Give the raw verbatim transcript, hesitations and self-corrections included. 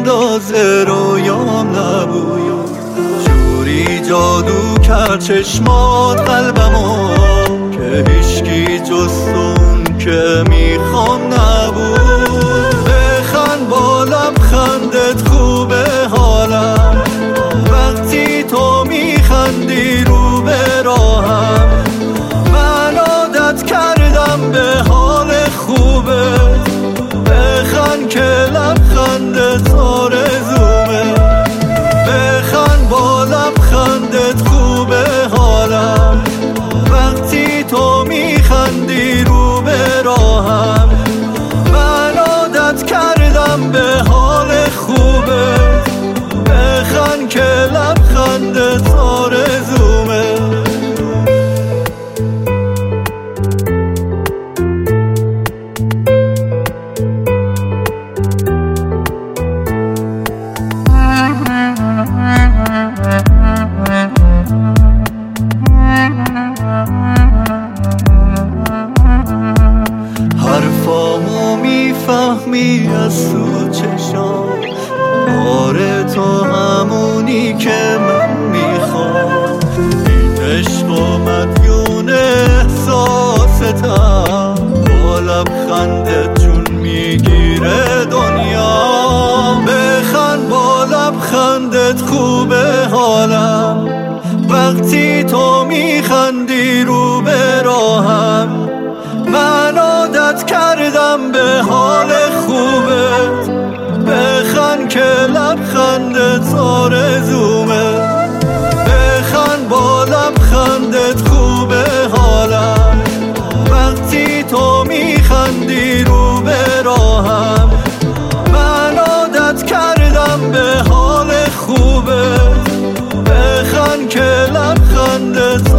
اندازه رویام نبود. جوری جادو کرد چشمات قلبمو که هیچکی جز اون که میخوام نبود. بخند با لبخندت خوبه حالم، وقتی تو میخندی رو به راهم. من عادت کردم به حال خوبه، بخند که لبخندت آرزومه. بخند با لبخندت خوبه حالم، وقتی تو میخندی رو به راهم. من عادت کردم به حال خوبه، بخند که لبخندت آرزومه. حرفامو میفهمی از تو چشام، آره تو همونی که من میخوام. این عشق و مدیون احساستم، با لبخندت جون میگیره دنیا. بخند با لبخندت خوبه حالم، وقتی تو میخندی رو به راهم. من عادت کردم به حال خوبت، بخند که لبخندت آرزومه. بخند با لبخندت خوبه حالم، وقتی تو میخندی رو به راهم. من عادت کردم به حال خوبت، بخند که لبخندت